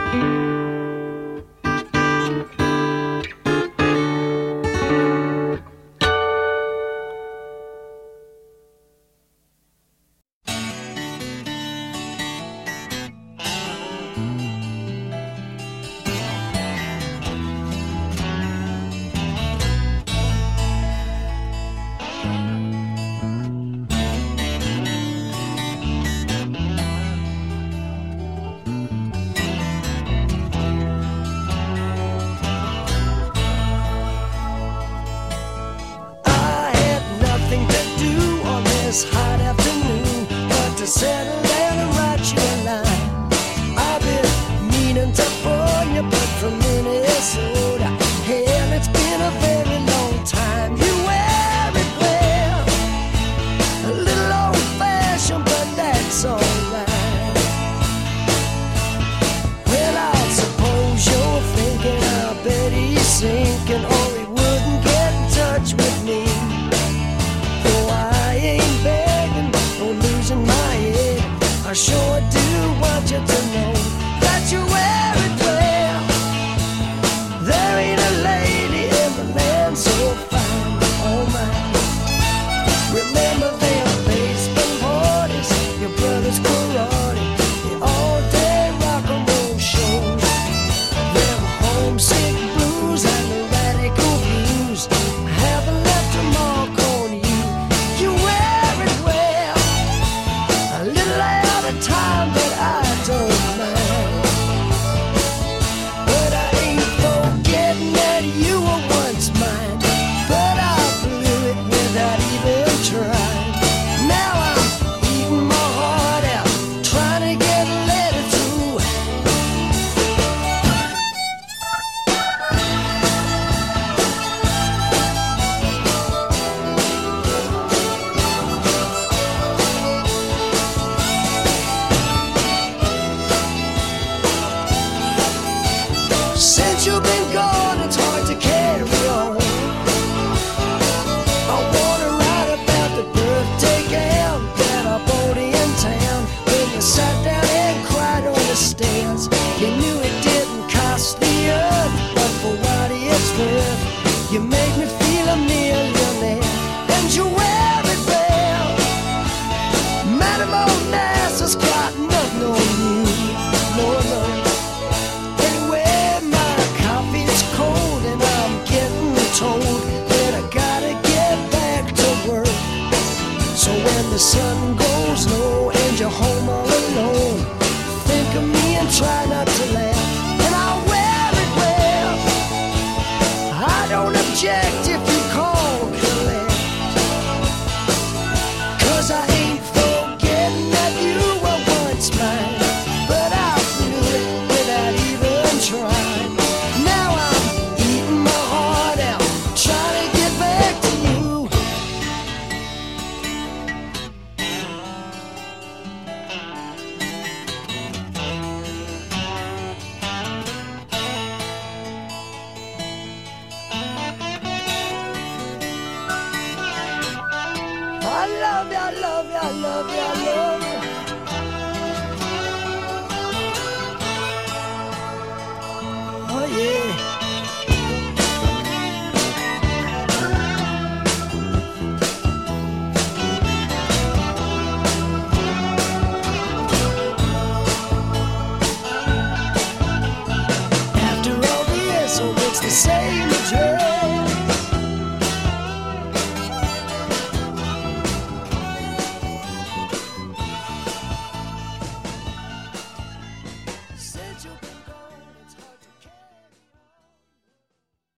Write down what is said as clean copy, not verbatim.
this hot afternoon, but to settle down and write you a line. I've been meaning to phone you, but from Minnesota. Hell, it's been a very long time. You wear it well, a little old-fashioned, but that's alright. Well, I suppose you're thinking, I bet he's sinking, or he wouldn't get in touch with me. I sure do want you to know that you wear it well. There ain't a lady in the land so fine, oh my. Remember them baseball parties, your brother's karate, the all-day rock and roll shows, them homesick blues and the radical views haven't left a mark on you. You wear it well, a little time, but I don't mind. But I ain't forgetting that you were once mine. But I blew it without even trying. Now I'm eating my heart out, trying to get a letter through. Since you've been gone, it's hard to carry on. I wanna write about the birthday gown that I bought in town. When you sat down and cried on the stairs, you knew it didn't cost the earth, but for what it's worth, you made me feel a millionaire. And you wear it well. Madam Onassis got nothing on you, no, no. Told that I gotta get back to work. So when the sun goes low and you're home all alone, think of me and try not to laugh. And I wear it well. I don't object if you call collect, 'cause I ain't forgetting that you were once mine. But I blew it without even trying. Now I'm eating my heart out, trying to get back to you. I love you, I love you, I love you.